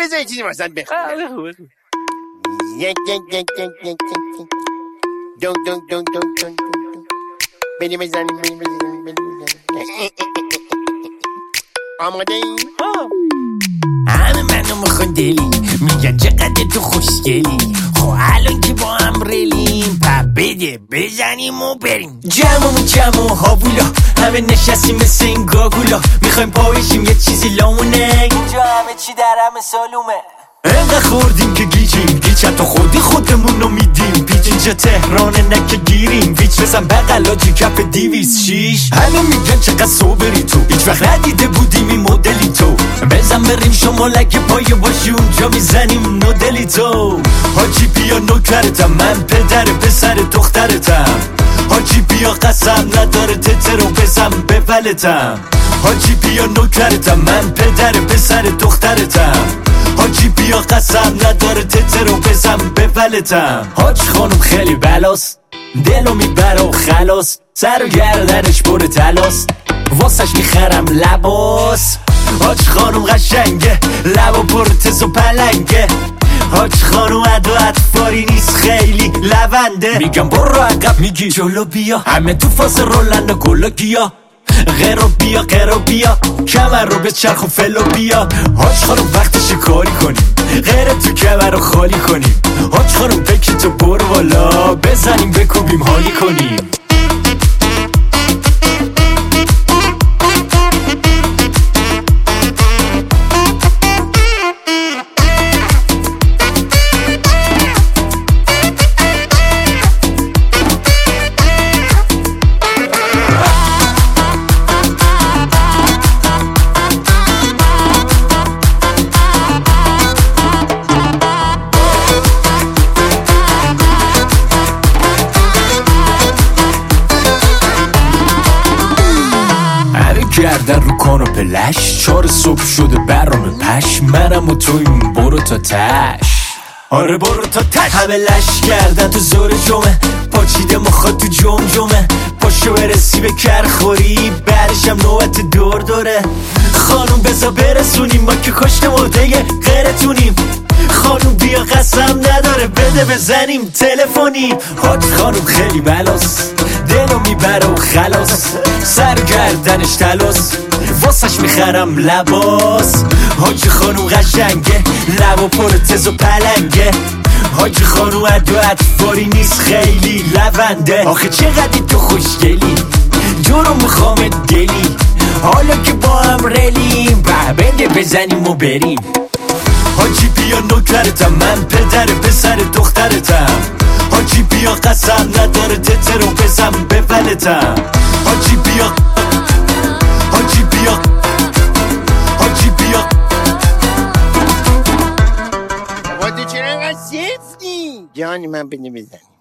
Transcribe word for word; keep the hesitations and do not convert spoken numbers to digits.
بذار چیزی واسط بخونم. یک یک یک یک یک یک دون دون دون دون دون بینی بزنیم بینی بزنیم بینی بزنیم. آماده ای؟ همه منو میخون دلی، میگن چقدر تو خوشگلی. خب الان که با هم ریلیم، پا بده بزنیم و بریم. جمعمون جمع و هاوولا، همه نشستیم مثل این گاگولا. میخوایم پاوشیم یه چیزی لامونه، اینجا همه چی در همه سالومه. انقدر خوردیم که گیجیم، گیج حتی خودی خودمونو میدیم. پیچ اینجا تهرانه نکه گیریم، ویچ بزن بغلاجی کف دیویس شیش. همه میگن چقدر صبری تو، هیچ وقت ندیده بودیم این مدلی تو. بزن بریم شمالک پای باشی اونجا میزنیم نودلی تو. حاجی بیا نوکرتم، من پدر پسر دخترتم. حاجی بیا قسم نداره تترو بزن بولتم. حاجی بیا نوکرتم، من پدر پسر دخترتم. حاجی بیا قسم نداره تترو بزن بولتم. حاج خانم خیلی بلاست، دلو میبره و خلاص. سر و گردنش پر تلاست، واسش میخرم لباس. حاج خانم قشنگه، لبا پر تز و پلنگه. حاج خانم ادو اطفاری نیست خیلی لونده. میگم برو عقب میگی جلو بیا، همه تو فاز رولن و گلو گیا. غیرو بیا غیرو بیا، کمر رو به چرخ و فلو بیا. حاج خانم وقتش کاری کنیم، غیر تو کمر رو خالی کنیم. حاج خانم بکی تو برو بالا، بزنیم بکوبیم حالی کنیم. گردن رو کانو پلش، چار صبح شده برام پش. منم و تویم برو تا تش، آره برو تا تش. همه لش کردن تو زور جمعه، پاچیده مخواد تو جم جمعه. پاشو برسی به کرخوری، بعدشم نوبت دور دوره. خانوم بزا برسونیم، ما که کشت مرده غیرتونیم. خانوم بیا قسم نداره بده بزنیم تلفنی. حاج خانوم خیلی بلاس، دلو میبره و خلاص. سر گردنش تلاس، واسش میخرم لباس. حاج خانوم قشنگه، لبا پر تز و پلنگه. حاج خانوم ادو اطفاری نیست خیلی لونده. آخه چقدر تو خوشگلی، جورو میخوام دلی. حالا که با هم ریلیم، به بده بزنیم و بریم. حاجی بیا نوکرتم، من پدر پسر دخترتم. حاجی بیا قسم نداره تترو بزن بولتم. حاجی بیا حاجی بیا حاجی بیا. بابا تو چرا انقدر سفتی؟ جانی من بده بزن.